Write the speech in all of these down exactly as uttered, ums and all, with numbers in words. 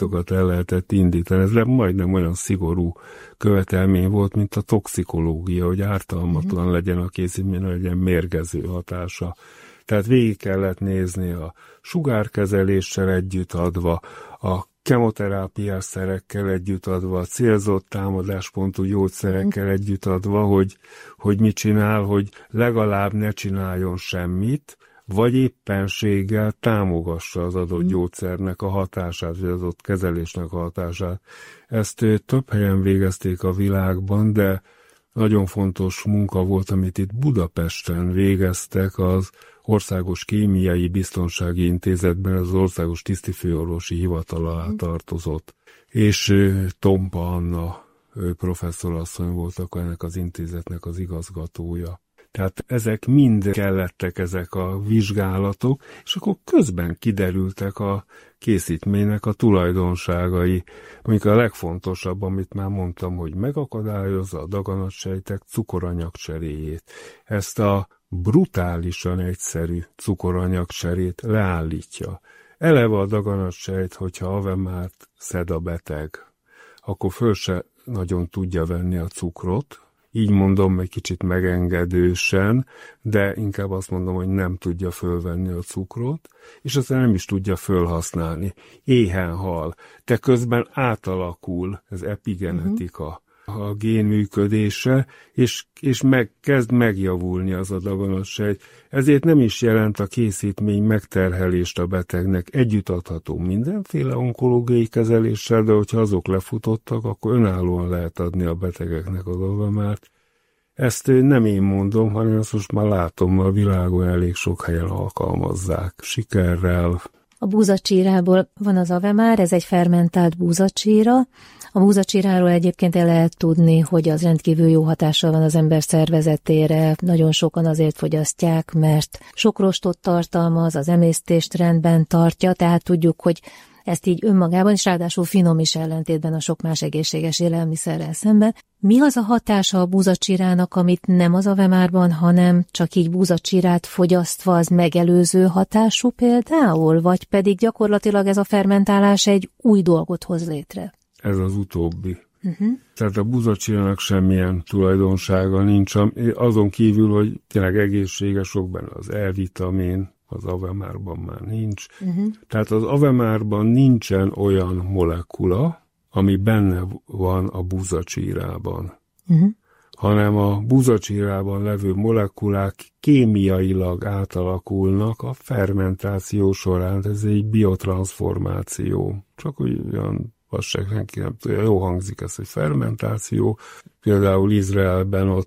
gyógyszergyártókat el lehetett indítani. Ez majdnem olyan szigorú követelmény volt, mint a toxikológia, hogy ártalmatlan legyen a készítmény, legyen mérgező hatása. Tehát végig kellett nézni a sugárkezeléssel együtt adva, a kemoterápiás szerekkel együtt adva, a célzott támadáspontú gyógyszerekkel együtt adva, hogy, hogy mit csinál, hogy legalább ne csináljon semmit, vagy éppenséggel támogassa az adott gyógyszernek a hatását, vagy az adott kezelésnek a hatását. Ezt több helyen végezték a világban, de nagyon fontos munka volt, amit itt Budapesten végeztek az Országos Kémiai Biztonsági Intézetben, az Országos Tisztifőorvosi Hivatal alá tartozott. És Tompa Anna professzorasszony volt akkor ennek az intézetnek az igazgatója. Tehát ezek mind kellettek, ezek a vizsgálatok, és akkor közben kiderültek a készítménynek a tulajdonságai. Mondjuk a legfontosabb, amit már mondtam, hogy megakadályozza a daganatsejtek cukoranyagcseréjét. Ezt a brutálisan egyszerű cukoranyagcserét leállítja. Eleve a daganatsejt, hogyha Avemárt szed a beteg, akkor föl se nagyon tudja venni a cukrot, így mondom egy kicsit megengedősen, de inkább azt mondom, hogy nem tudja fölvenni a cukrot, és aztán nem is tudja fölhasználni. Éhen hal, de közben átalakul, ez epigenetika, uh-huh. a gén működése, és, és meg, kezd megjavulni az a daganatsejt. Ezért nem is jelent a készítmény megterhelést a betegnek. Együtt adható mindenféle onkológiai kezeléssel, de hogyha azok lefutottak, akkor önállóan lehet adni a betegeknek az Avemárt. Ezt nem én mondom, hanem azt most már látom, a világon elég sok helyen alkalmazzák. Sikerrel. A búzacsírából van az Avemár, ez egy fermentált búzacsíra. A búzacsíráról egyébként el lehet tudni, hogy az rendkívül jó hatással van az ember szervezetére. Nagyon sokan azért fogyasztják, mert sok rostot tartalmaz, az emésztést rendben tartja, tehát tudjuk, hogy ezt így önmagában, és ráadásul finom is ellentétben a sok más egészséges élelmiszerrel szemben. Mi az a hatása a búzacsírának, amit nem az Avemárban, hanem csak így búzacsírát fogyasztva az megelőző hatású például, vagy pedig gyakorlatilag ez a fermentálás egy új dolgot hoz létre? Ez az utóbbi. Uh-huh. Tehát a búzacsírának semmilyen tulajdonsága nincs, azon kívül, hogy tényleg egészséges, sok benne az E-vitamin, az Avemárban már nincs. Uh-huh. Tehát az Avemárban nincsen olyan molekula, ami benne van a búzacsírában, uh-huh. hanem a búzacsírában levő molekulák kémiailag átalakulnak a fermentáció során. Ez egy biotranszformáció. Csak olyan az se senki nem tudja, jó hangzik ez, hogy fermentáció. Például Izraelben ott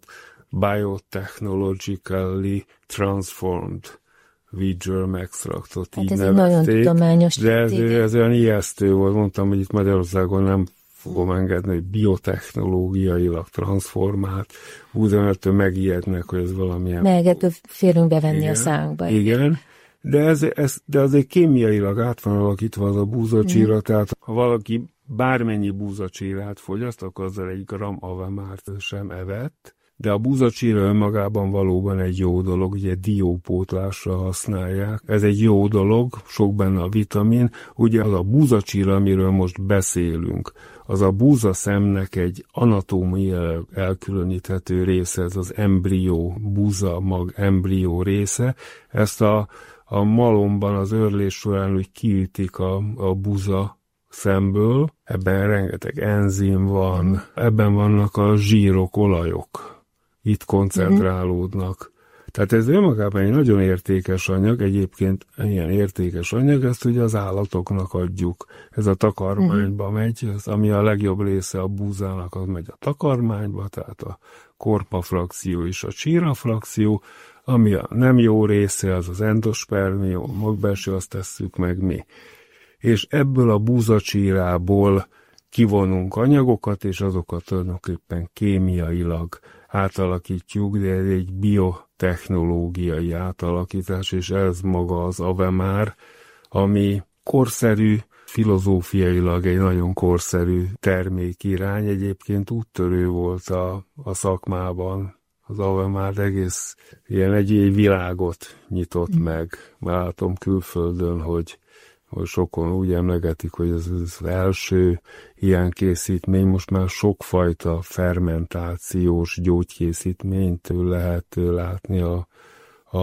biotechnologically transformed Vigil extraktot hát így ez nevezték. Nagyon tudományos. De ez, ez olyan ijesztő volt, mondtam, hogy itt Magyarországon nem fogom engedni, hogy biotechnológiailag transformált. Úgyhogy megijednek, hogy ez valamilyen... Megetől félünk bevenni igen, a szánkba. Igen, de, ez, ez, de azért kémiailag át van alakítva az a búzacsíra, mm. tehát ha valaki bármennyi búzacsírát fogyaszt, akkor azzal egy gram Avemárt sem evett, de a búzacsíra önmagában valóban egy jó dolog, ugye diópótlásra használják. Ez egy jó dolog, sok benne a vitamin. Ugye az a búzacsíra, amiről most beszélünk, az a búzaszemnek egy anatómiai elkülöníthető része, ez az embrió, búzamag embrió része. Ezt a, a malomban az őrlés során úgy kiütik a, a búza szemből. Ebben rengeteg enzim van, ebben vannak a zsírok, olajok. Itt koncentrálódnak. Tehát ez önmagában egy nagyon értékes anyag, egyébként ilyen értékes anyag, ezt ugye az állatoknak adjuk. Ez a takarmányba megy, az, ami a legjobb része a búzának, az megy a takarmányba, tehát a korpafrakció és a csírafrakció, ami a nem jó része, az az endospermium, magbelső, azt tesszük meg mi. És ebből a búzacsírából kivonunk anyagokat, és azokat tulajdonképpen kémiailag átalakítjuk, de ez egy biotechnológiai átalakítás, és ez maga az Avemár, ami korszerű, filozófiailag egy nagyon korszerű termékirány, egyébként úttörő volt a, a szakmában. Az Avemár egész ilyen egy, egy világot nyitott mm. meg. Látom külföldön, hogy hogy sokan úgy emlegetik, hogy ez az első ilyen készítmény, most már sokfajta fermentációs gyógykészítményt lehet látni a, a,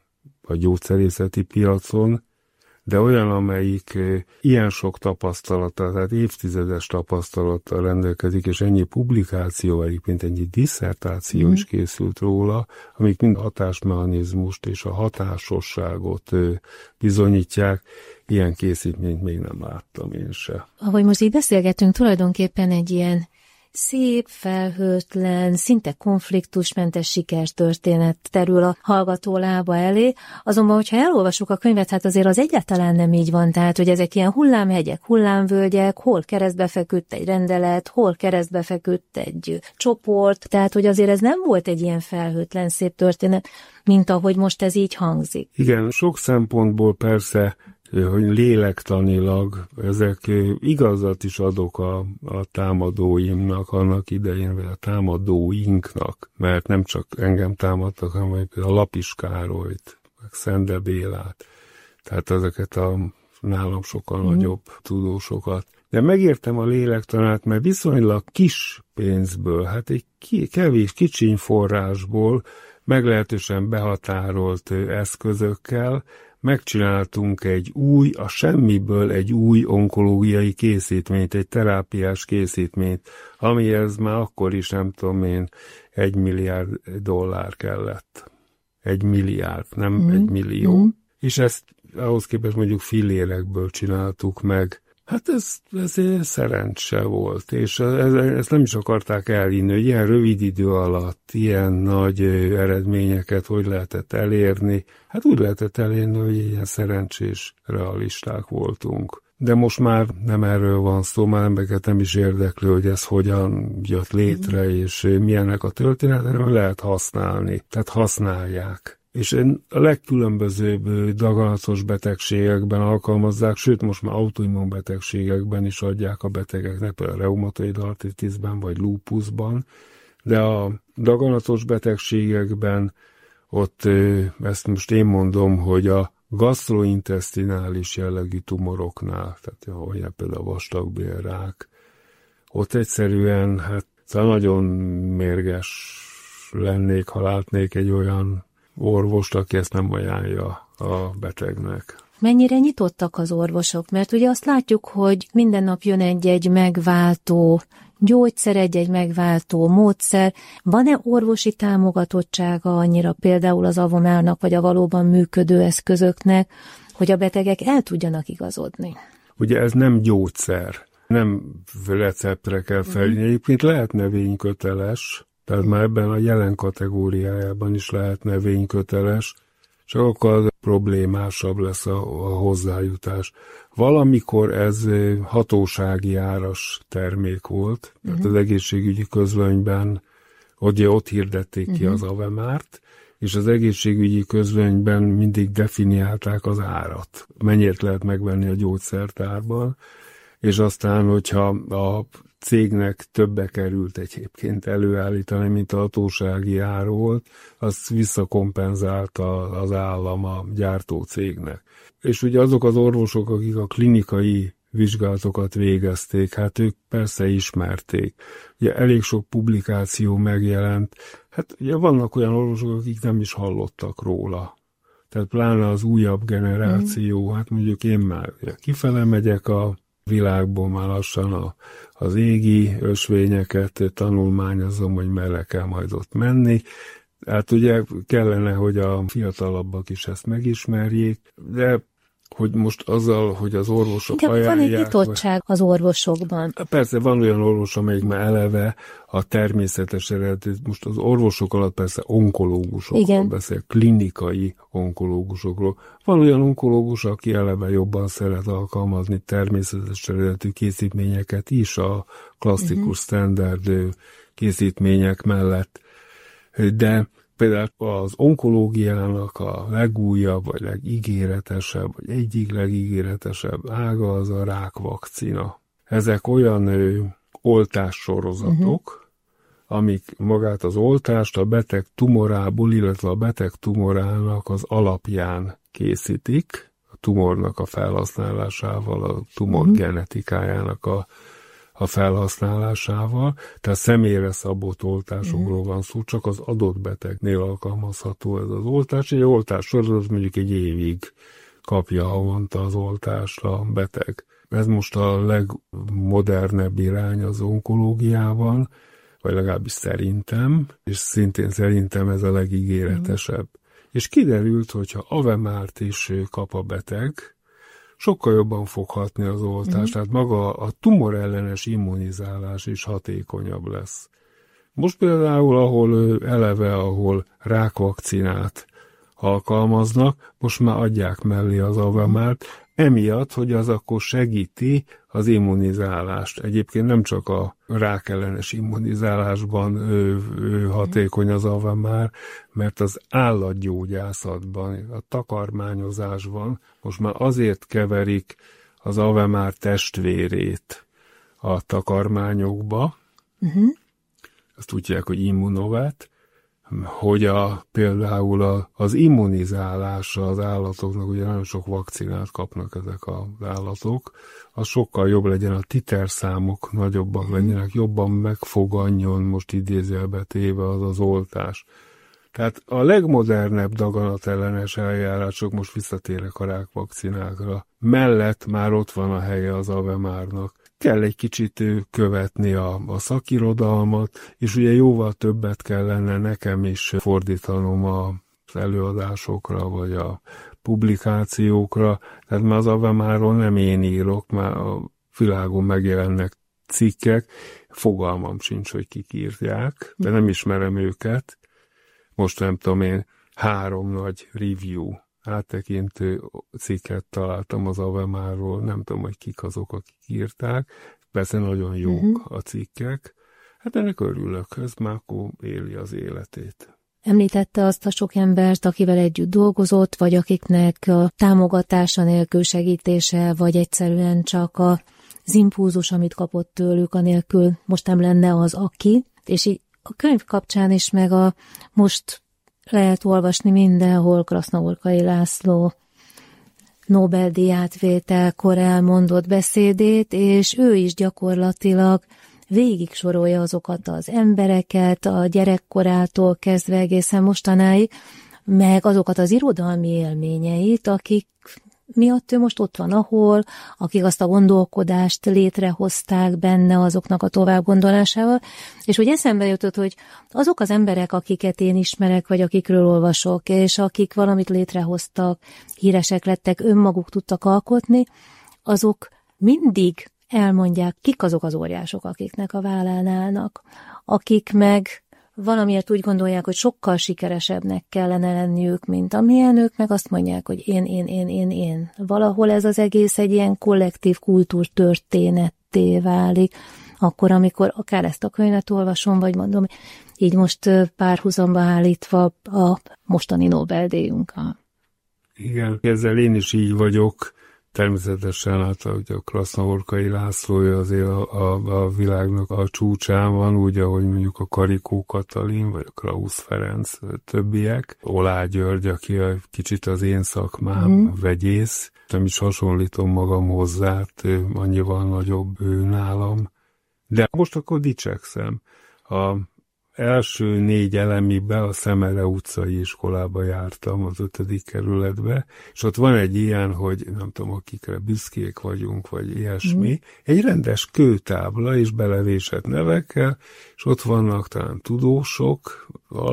a gyógyszerészeti piacon, de olyan, amelyik ilyen sok tapasztalata, tehát évtizedes tapasztalattal rendelkezik, és ennyi publikáció, egyébként ennyi disszertáció mm. is készült róla, amik mind a hatásmechanizmust és a hatásosságot bizonyítják, ilyen készítményt még nem láttam én se. Ahogy most így beszélgetünk, tulajdonképpen egy ilyen szép, felhőtlen, szinte konfliktusmentes sikertörténet terül a hallgató lába elé, azonban, hogyha elolvasjuk a könyvet, hát azért az egyáltalán nem így van, tehát, hogy ezek ilyen hullámhegyek, hullámvölgyek, hol keresztbe feküdt egy rendelet, hol keresztbe feküdt egy csoport, tehát, hogy azért ez nem volt egy ilyen felhőtlen, szép történet, mint ahogy most ez így hangzik. Igen, sok szempontból persze, hogy lélektanilag ezek igazat is adok a, a támadóimnak annak idején, vagy a támadóinknak, mert nem csak engem támadtak, hanem a Lapis Károlyt, meg Szende Bélát, tehát ezeket a nálam sokkal mm. nagyobb tudósokat. De megértem a lélektanát, mert viszonylag kis pénzből, hát egy ki, kevés, kicsiny forrásból, meglehetősen behatárolt eszközökkel megcsináltunk egy új, a semmiből egy új onkológiai készítményt, egy terápiás készítményt, amihez már akkor is nem tudom én, egy milliárd dollár kellett. Egy milliárd, nem mm. egy millió. Mm. És ezt ahhoz képest mondjuk fillérekből csináltuk meg. Hát ez, ez szerencse volt, és ezt nem is akarták elhinni, hogy ilyen rövid idő alatt ilyen nagy eredményeket hogy lehetett elérni. Hát úgy lehetett elérni, hogy ilyen szerencsés realisták voltunk. De most már nem erről van szó, már embereket nem is érdekli, hogy ez hogyan jött létre, és milyennek a történet, hanem lehet használni. Tehát használják. És a legkülönbözőbb daganatos betegségekben alkalmazzák, sőt most már autoimmun betegségekben is adják a betegeknek, például a reumatoid artritisben vagy lúpuszban, de a daganatos betegségekben ott, ezt most én mondom, hogy a gastrointesztinális jellegű tumoroknál, tehát olyan például a vastagbélrák, ott egyszerűen hát nagyon mérges lennék, ha látnék egy olyan orvost, aki ezt nem ajánlja a betegnek. Mennyire nyitottak az orvosok? Mert ugye azt látjuk, hogy minden nap jön egy-egy megváltó gyógyszer, egy-egy megváltó módszer. Van-e orvosi támogatottsága annyira például az Avomárnak, vagy a valóban működő eszközöknek, hogy a betegek el tudjanak igazodni? Ugye ez nem gyógyszer, nem receptre kell felírni. Mm. Egyébként lehet növényköteles, tehát már ebben a jelen kategóriájában is lehet növényköteles, csak akkor problémásabb lesz a, a hozzájutás. Valamikor ez hatósági áras termék volt, uh-huh. tehát az egészségügyi közlönyben, ugye ott hirdették uh-huh. ki az Avemárt, és az egészségügyi közlönyben mindig definiálták az árat. Mennyit lehet megvenni a gyógyszertárban, és aztán, hogyha a cégnek többe került egyébként előállítani, mint a hatósági ár volt, azt visszakompenzálta az állam a gyártó cégnek. És ugye azok az orvosok, akik a klinikai vizsgálatokat végezték, hát ők persze ismerték. Ugye elég sok publikáció megjelent, hát ugye vannak olyan orvosok, akik nem is hallottak róla. Tehát pláne az újabb generáció, mm. hát mondjuk én már kifele megyek a világból, már lassan a, az égi ösvényeket tanulmányozom, hogy merre kell majd ott menni. Hát ugye kellene, hogy a fiatalabbak is ezt megismerjék, de hogy most azzal, hogy az orvosok igen, ajánlják... van egy nyitottság az orvosokban. Persze van olyan orvos, amelyik már eleve a természetes eredet, most az orvosok alatt persze onkológusokról igen. beszél, klinikai onkológusokról. Van olyan onkológus, aki eleve jobban szeret alkalmazni természetes eredetű készítményeket is a klasszikus uh-huh. standard készítmények mellett. De például az onkológiának a legújabb, vagy legígéretesebb, vagy egyik legígéretesebb ága az a rákvakcina. Ezek olyan ö, oltássorozatok, uh-huh. amik magát az oltást a beteg tumorából, illetve a beteg tumorának az alapján készítik, a tumornak a felhasználásával, a tumor mm. genetikájának a, a felhasználásával. Tehát személyre szabott oltásokról mm. van szó, csak az adott betegnél alkalmazható ez az oltás. Egy oltás sorozat mondjuk egy évig kapja havonta az oltást a beteg. Ez most a legmodernebb irány az onkológiában, vagy legalábbis szerintem, és szintén szerintem ez a legígéretesebb. Mm. És kiderült, hogyha Avemárt is kap a beteg, sokkal jobban fog hatni az oltás, mm. tehát maga a tumorellenes immunizálás is hatékonyabb lesz. Most például, ahol eleve, ahol rákvakcinát alkalmaznak, most már adják mellé az Avemárt, emiatt, hogy az akkor segíti az immunizálást. Egyébként nem csak a rákellenes immunizálásban ő, ő hatékony az Avemár, mert az állatgyógyászatban, a takarmányozásban most már azért keverik az Avemár testvérét a takarmányokba, uh-huh. azt úgy hívják, hogy Immunovet, hogy a, például a, az immunizálása az állatoknak, ugye nagyon sok vakcinát kapnak ezek az állatok, az sokkal jobb legyen, a titerszámok nagyobbak legyenek, jobban megfoganjon, most idézőjelbe téve az az oltás. Tehát a legmodernebb daganatellenes eljárások, most visszatérek a rákvakcinákra, mellett már ott van a helye az Avemárnak. Kell egy kicsit követni a, a szakirodalmat, és ugye jóval többet kellene nekem is fordítanom az előadásokra, vagy a publikációkra, tehát már az Avemáról nem én írok, már a világon megjelennek cikkek, fogalmam sincs, hogy kik írják, de nem ismerem őket. Most nem tudom én, három nagy review, áttekintő cikket találtam az Avemáról, nem tudom, hogy kik azok, akik írták, persze nagyon jók uh-huh. a cikkek, hát ennek örülök, ez már akkor éli az életét. Említette azt a sok embert, akivel együtt dolgozott, vagy akiknek a támogatása nélkül segítése, vagy egyszerűen csak az impulzus, amit kapott tőlük, anélkül most nem lenne az aki, és így a könyv kapcsán is, meg a most lehet olvasni mindenhol Krasznavorkai László Nobel-díj átvételkor elmondott beszédét, és ő is gyakorlatilag végig sorolja azokat az embereket, a gyerekkorától kezdve egészen mostanáig, meg azokat az irodalmi élményeit, akik miatt ő most ott van, ahol, akik azt a gondolkodást létrehozták benne azoknak a továbbgondolásával, és hogy eszembe jutott, hogy azok az emberek, akiket én ismerek, vagy akikről olvasok, és akik valamit létrehoztak, híresek lettek, önmaguk tudtak alkotni, azok mindig elmondják, kik azok az óriások, akiknek a vállán állnak, akik meg valamiért úgy gondolják, hogy sokkal sikeresebbnek kellene lenniük, mint amilyen, ők meg azt mondják, hogy én, én, én, én, én. Valahol ez az egész egy ilyen kollektív kultúrtörténetté válik, akkor, amikor akár ezt a könyvet olvasom, vagy mondom, így most párhuzamba állítva a mostani Nobel-díjunkkal. Igen, ezzel én is így vagyok. Természetesen hát hogy a Krasznavorkai Lászlója azért a, a, a világnak a csúcsán van, úgy, ahogy mondjuk a Karikó Katalin, vagy a Krausz Ferenc, többiek. Olá György, aki a kicsit az én szakmám, mm. vegyész. Nem is hasonlítom magam hozzá, ő annyival nagyobb ő nálam. De most akkor dicsekszem. A első négy elemibe a Szemere utcai iskolába jártam, az ötödik kerületbe, és ott van egy ilyen, hogy nem tudom, akikre büszkék vagyunk, vagy ilyesmi, mm. egy rendes kőtábla és belevésett nevekkel, és ott vannak talán tudósok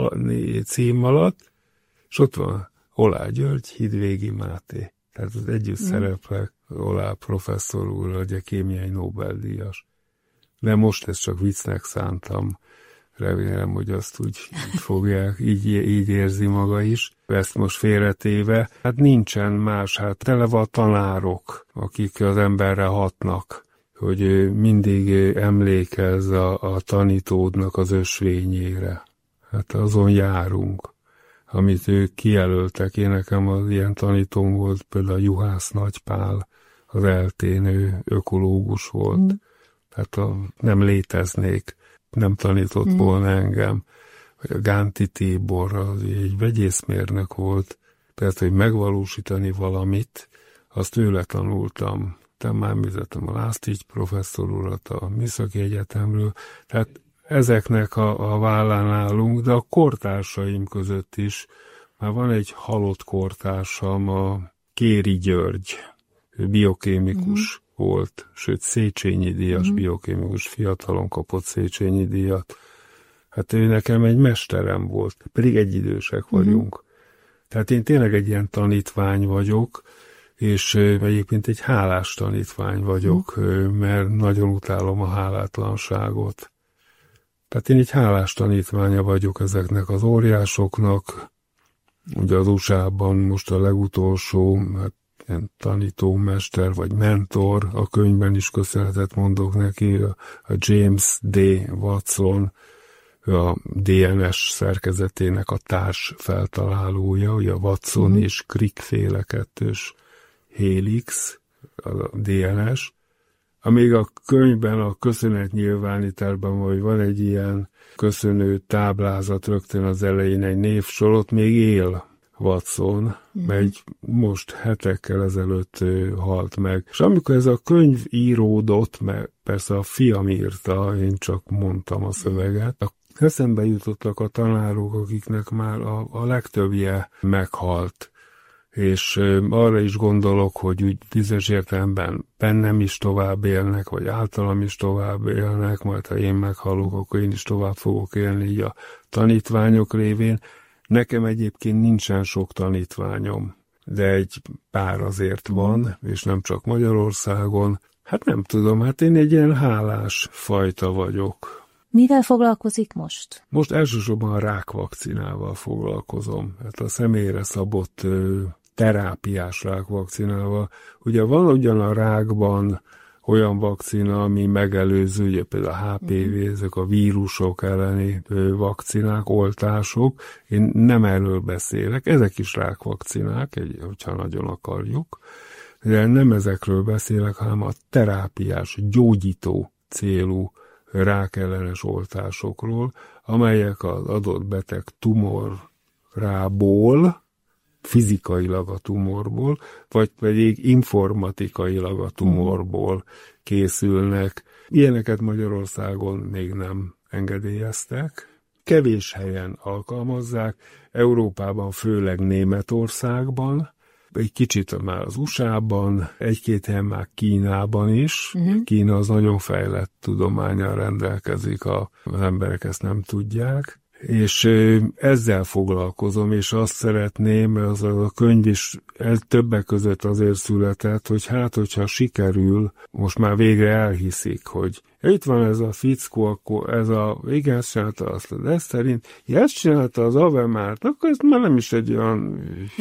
cím alatt, és ott van Olá György, Hidvégi Máté. Tehát az együtt mm. szereplek, Olá professzor úr, ugye kémiai Nobel-díjas. De most ezt csak viccnek szántam. Remélem, hogy azt úgy fogják, így, így érzi maga is. Ezt most félretéve, hát nincsen más, hát tele van tanárok, akik az emberre hatnak, hogy mindig emlékezz a, a tanítódnak az ösvényére. Hát azon járunk, amit ők kijelöltek. Én nekem az ilyen tanítóm volt, például Juhász Nagypál, az eltén, ő ökológus volt. Mm. Tehát a, nem léteznék. Nem tanított hmm. volna engem, hogy a Gánti Tibor az egy vegyészmérnök volt, tehát, hogy megvalósítani valamit, azt tőle tanultam. Te már említettem a László professzor urat a Műszaki Egyetemről, tehát ezeknek a, a vállán állunk, de a kortársaim között is. Már van egy halott kortársam, a Kéri György, ő biokémikus uh-huh. volt, sőt Széchenyi díjas uh-huh. biokémikus, fiatalon kapott Széchenyi díjat. Hát ő nekem egy mesterem volt, pedig egyidősek vagyunk. Uh-huh. Tehát én tényleg egy ilyen tanítvány vagyok, és egyébként egy hálás tanítvány vagyok, uh-huh. mert nagyon utálom a hálátlanságot. Tehát én egy hálás tanítványa vagyok ezeknek az óriásoknak. Ugye az u es á-ban most a legutolsó, hát ilyen tanítómester vagy mentor, a könyvben is köszönetet mondok neki, a, a James D. Watson, a dé en es szerkezetének a társ feltalálója, ugye a Watson mm-hmm. és Crick féle kettős Helix, a dé en es. Amíg a könyvben, a köszönetnyilvánításban, hogy van egy ilyen köszönő táblázat rögtön az elején, egy névsorot, még él Watson, mm-hmm. mert most hetekkel ezelőtt halt meg. És amikor ez a könyv íródott, mert persze a fiam írta, én csak mondtam a szöveget, eszembe jutottak a tanárok, akiknek már a, a legtöbbje meghalt. És arra is gondolok, hogy úgy bizonyos értelemben bennem is tovább élnek, vagy általam is tovább élnek, majd ha én meghalok, akkor én is tovább fogok élni így a tanítványok révén. Nekem egyébként nincsen sok tanítványom, de egy pár azért van, és nem csak Magyarországon. Hát nem tudom, hát én egy ilyen hálás fajta vagyok. Mivel foglalkozik most? Most elsősorban a rákvakcinával foglalkozom. Hát a személyre szabott terápiás rákvakcinával. Ugye van ugyan a rákban olyan vakcina, ami megelőző, ugye például a há pé vé, ezek a vírusok elleni vakcinák, oltások. Én nem erről beszélek, ezek is rákvakcinák, hogyha nagyon akarjuk, de nem ezekről beszélek, hanem a terápiás, gyógyító célú rákellenes oltásokról, amelyek az adott beteg tumorából, fizikailag a tumorból, vagy pedig informatikailag a tumorból készülnek. Ilyeneket Magyarországon még nem engedélyeztek. Kevés helyen alkalmazzák, Európában, főleg Németországban, egy kicsit már az u es á-ban, egy-két helyen már Kínában is. Uh-huh. Kína az nagyon fejlett tudománnyal rendelkezik, az emberek ezt nem tudják. És ezzel foglalkozom, és azt szeretném, az a könyv is többek között azért született, hogy hát, hogyha sikerül, most már végre elhiszik, hogy itt van ez a fickó, akkor ez a, igen, ezt csinálta azt, de ezt szerint, ja, ezt csinálta az Avemárt, akkor ez már nem is egy olyan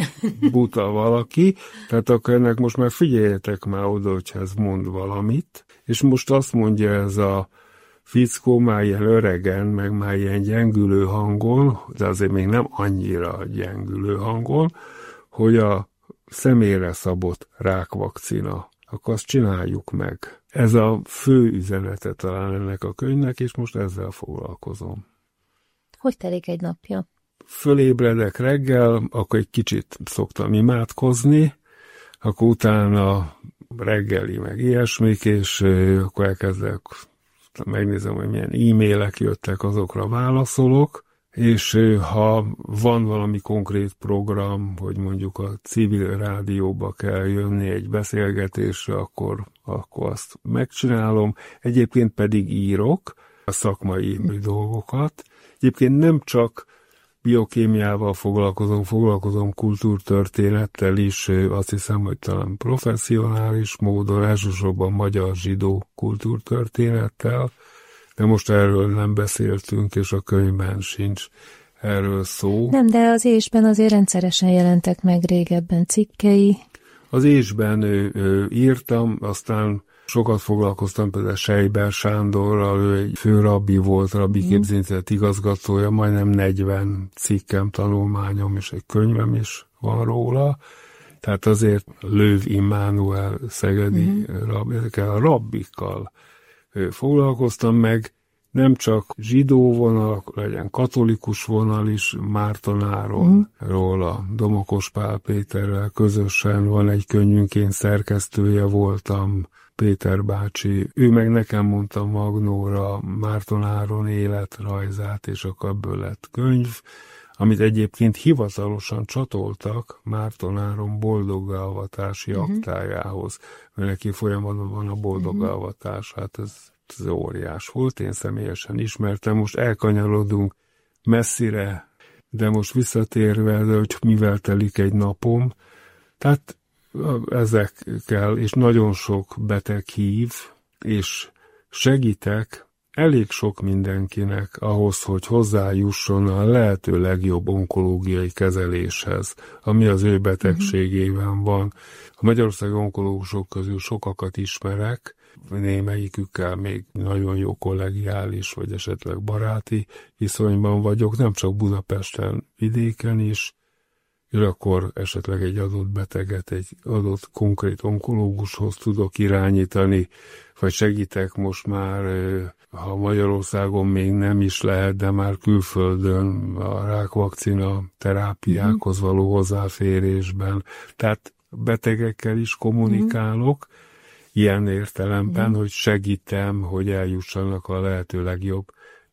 buta valaki, tehát akkor ennek most már figyeljetek már oda, hogyha ez mond valamit, és most azt mondja ez a fickó már ilyen öregen, meg már ilyen gyengülő hangon, de azért még nem annyira gyengülő hangon, hogy a személyre szabott rákvakcina, akkor azt csináljuk meg. Ez a fő üzenete talán ennek a könyvnek, és most ezzel foglalkozom. Hogy telik egy napja? Fölébredek reggel, akkor egy kicsit szoktam imádkozni, akkor utána reggeli meg ilyesmik, és akkor elkezdek megnézem, hogy milyen e-mailek jöttek, azokra válaszolok, és ha van valami konkrét program, hogy mondjuk a civil rádióba kell jönni egy beszélgetésre, akkor, akkor azt megcsinálom. Egyébként pedig írok a szakmai dolgokat. Egyébként nem csak biokémiával foglalkozom, foglalkozom kultúrtörténettel is, azt hiszem, hogy talán professzionális módon, elsősorban magyar zsidó kultúrtörténettel, de most erről nem beszéltünk, és a könyvben sincs erről szó. Nem, de az ésben azért rendszeresen jelentek meg régebben cikkei. Az ésben ő, ő, írtam, aztán sokat foglalkoztam például Seiber Sándorral, ő egy főrabbi volt, rabbi képzőintézet igazgatója, majdnem negyven cikkem, tanulmányom és egy könyvem is van róla. Tehát azért Löw Immanuel szegedi uh-huh. rabbi, ezekkel a rabbikkal foglalkoztam meg, nem csak zsidó vonal, legyen katolikus vonal is, Márton Áronról, a Domokos Pál Péterrel közösen van egy könyvünk, én szerkesztője voltam, Péter bácsi, ő meg nekem mondta Magnóra Márton Áron életrajzát, és akkor ebből lett könyv, amit egyébként hivatalosan csatoltak Márton Áron boldoggalvatási uh-huh. aktájához, mert neki folyamatban van a boldoggalvatás, hát ez, ez óriás volt, én személyesen ismertem, most elkanyarodunk messzire, de most visszatérve, de hogy mivel telik egy napom, tehát ezekkel, és nagyon sok beteg hív, és segítek elég sok mindenkinek ahhoz, hogy hozzájusson a lehető legjobb onkológiai kezeléshez, ami az ő betegségében van. A magyarországi onkológusok közül sokakat ismerek, némelyikükkel még nagyon jó kollegiális, vagy esetleg baráti viszonyban vagyok, nem csak Budapesten, vidéken is, és akkor esetleg egy adott beteget egy adott konkrét onkológushoz tudok irányítani, vagy segítek most már, ha Magyarországon még nem is lehet, de már külföldön a rákvakcina terápiákhoz való hozzáférésben. Tehát betegekkel is kommunikálok, mm. ilyen értelemben, mm. hogy segítem, hogy eljussanak a lehető legjobb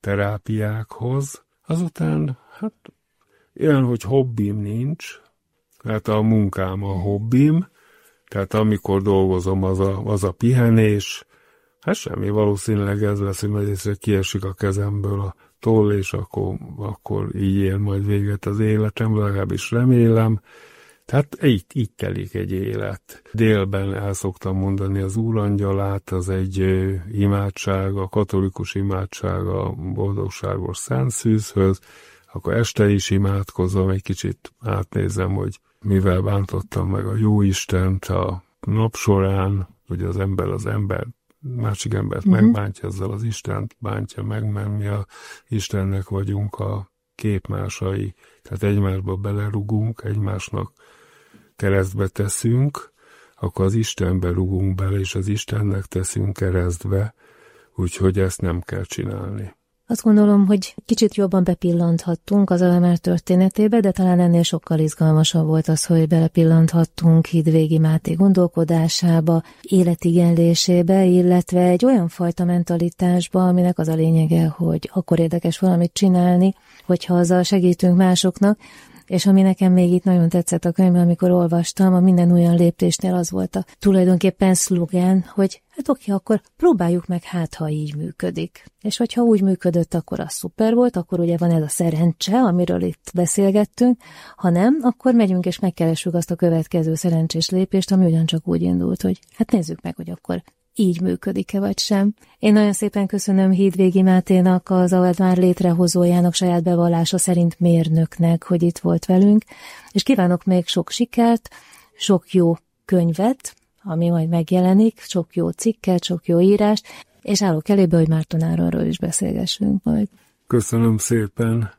terápiákhoz. Azután, hát olyan, hogy hobbim nincs, hát a munkám a hobbim, tehát amikor dolgozom, az a, az a pihenés, hát semmi, valószínűleg ez lesz, hogy majd észre kiesik a kezemből a toll, és akkor, akkor így ér majd véget az életem, legalábbis remélem. Tehát így, így telik egy élet. Délben el szoktam mondani az Úrangyalát, az egy imádság, a katolikus imádság a boldogságos Szentszűzhöz, akkor este is imádkozom, egy kicsit átnézem, hogy mivel bántottam meg a Jóistent a nap során, hogy az ember az ember, másik embert uh-huh. megbántja, azzal az Istent bántja meg, mert mi a Istennek vagyunk a képmásai, tehát egymásba belerugunk, egymásnak keresztbe teszünk, akkor az Istenbe rugunk bele, és az Istennek teszünk keresztbe, úgyhogy ezt nem kell csinálni. Azt gondolom, hogy kicsit jobban bepillanthattunk az Avemár történetébe, de talán ennél sokkal izgalmasabb volt az, hogy belepillanthattunk Hídvégi Máté gondolkodásába, életigenlésébe, illetve egy olyan fajta mentalitásba, aminek az a lényege, hogy akkor érdekes valamit csinálni, hogyha azzal segítünk másoknak, és ami nekem még itt nagyon tetszett a könyvben, amikor olvastam, a minden olyan lépésnél az volt a tulajdonképpen szlogán, hogy hát oké, akkor próbáljuk meg, hát ha így működik. És hogyha úgy működött, akkor az szuper volt, akkor ugye van ez a szerencse, amiről itt beszélgettünk, ha nem, akkor megyünk és megkeressük azt a következő szerencsés lépést, ami ugyancsak úgy indult, hogy hát nézzük meg, hogy akkor így működik-e vagy sem. Én nagyon szépen köszönöm Hídvégi Máténak, az Avemár létrehozójának, saját bevallása szerint mérnöknek, hogy itt volt velünk, és kívánok még sok sikert, sok jó könyvet, ami majd megjelenik, sok jó cikket, sok jó írást, és állok elébe, hogy Márton Áronról is beszélgessünk majd. Köszönöm szépen!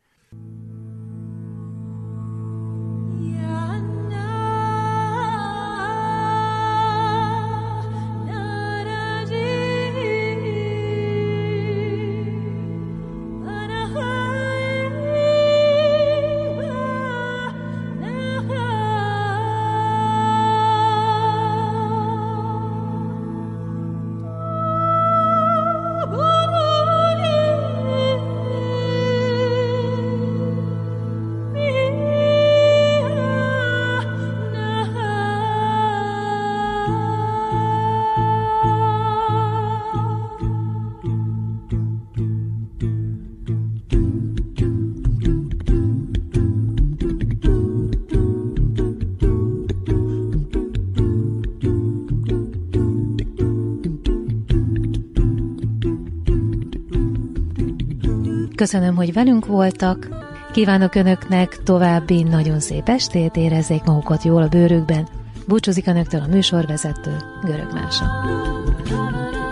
Köszönöm, hogy velünk voltak, kívánok Önöknek további nagyon szép estét, érezzék magukat jól a bőrükben. Búcsúzik Önöktől a műsorvezető, Görög Mása.